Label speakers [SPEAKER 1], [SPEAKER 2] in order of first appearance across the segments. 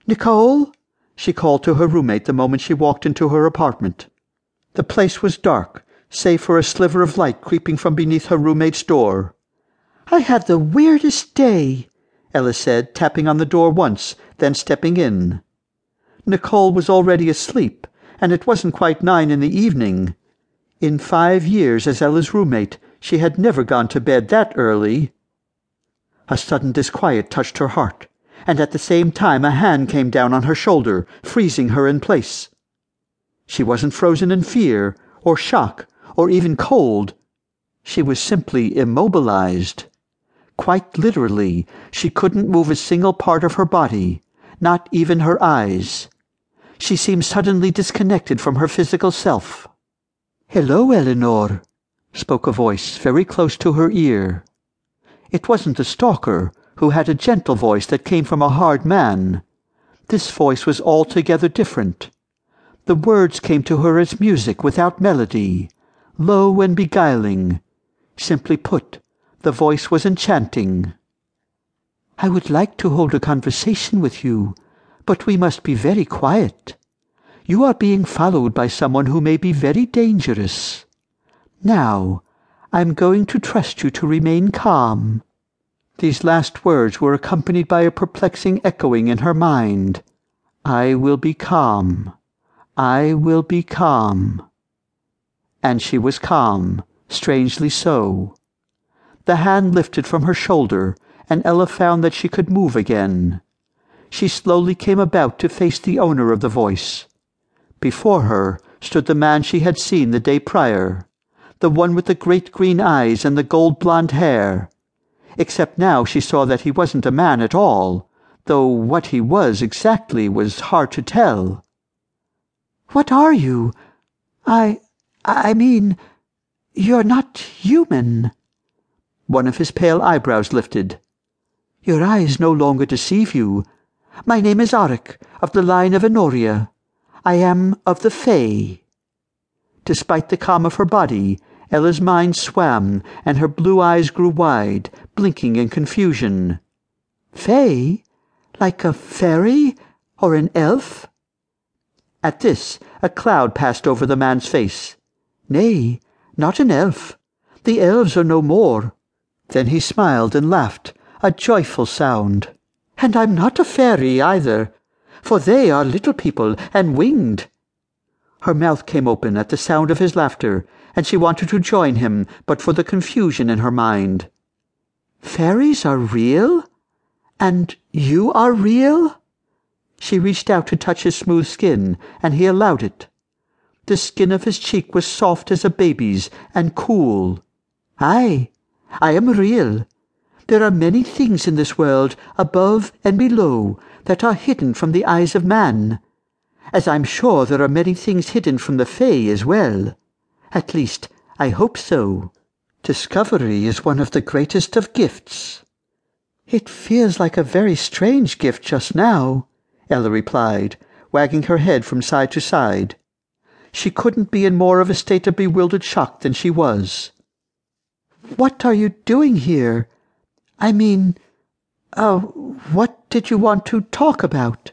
[SPEAKER 1] "Nicole?" she called to her roommate the moment she walked into her apartment. The place was dark, save for a sliver of light creeping from beneath her roommate's door. "I had the weirdest day," Ella said, tapping on the door once, then stepping in. Nicole was already asleep, and it wasn't quite 9 in the evening. In 5 years as Ella's roommate, she had never gone to bed that early. A sudden disquiet touched her heart, and at the same time a hand came down on her shoulder, freezing her in place. She wasn't frozen in fear, or shock, or even cold. She was simply immobilized. Quite literally, she couldn't move a single part of her body, not even her eyes. She seemed suddenly disconnected from her physical self. "Hello, Eleanor," spoke a voice very close to her ear. It wasn't the stalker, who had a gentle voice that came from a hard man. This voice was altogether different. The words came to her as music without melody, low and beguiling. Simply put, the voice was enchanting. "I would like to hold a conversation with you, but we must be very quiet. You are being followed by someone who may be very dangerous. Now, I'm going to trust you to remain calm." These last words were accompanied by a perplexing echoing in her mind. "I will be calm. I will be calm." And she was calm, strangely so. The hand lifted from her shoulder, and Ella found that she could move again. She slowly came about to face the owner of the voice. Before her stood the man she had seen the day prior, the one with the great green eyes and the gold-blonde hair. Except now she saw that he wasn't a man at all, though what he was exactly was hard to tell. "What are you? I mean, you're not human." One of his pale eyebrows lifted. "Your eyes no longer deceive you. My name is Auric, of the line of Honoria. I am of the Fae." Despite the calm of her body, Ella's mind swam, and her blue eyes grew wide, blinking in confusion. "Fae? Like a fairy? Or an elf?" At this, a cloud passed over the man's face. "Nay, not an elf. The elves are no more." Then he smiled and laughed, a joyful sound. "And I'm not a fairy either, for they are little people and winged." Her mouth came open at the sound of his laughter, and she wanted to join him, but for the confusion in her mind. "Fairies are real? And you are real?" She reached out to touch his smooth skin, and he allowed it. The skin of his cheek was soft as a baby's, and cool. "Aye, I am real. There are many things in this world, above and below, that are hidden from the eyes of man, as I'm sure there are many things hidden from the Fae as well. At least, I hope so. Discovery is one of the greatest of gifts." "It feels like a very strange gift just now," Ella replied, wagging her head from side to side. She couldn't be in more of a state of bewildered shock than she was. "What are you doing here? I mean, what did you want to talk about?"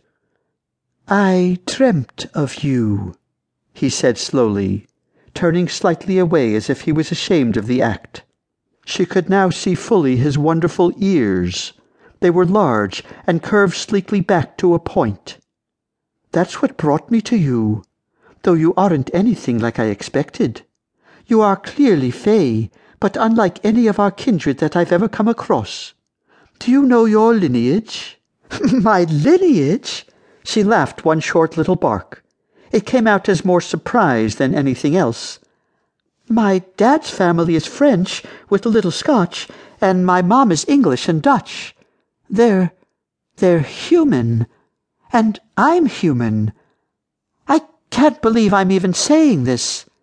[SPEAKER 1] "I dreamt of you," he said slowly, turning slightly away as if he was ashamed of the act. She could now see fully his wonderful ears. They were large and curved sleekly back to a point. "That's what brought me to you, though you aren't anything like I expected. You are clearly Fae, but unlike any of our kindred that I've ever come across. Do you know your lineage?" "My lineage?" She laughed one short little bark. It came out as more surprise than anything else. "My dad's family is French, with a little Scotch, and my mom is English and Dutch. They're human, and I'm human. I can't believe I'm even saying this."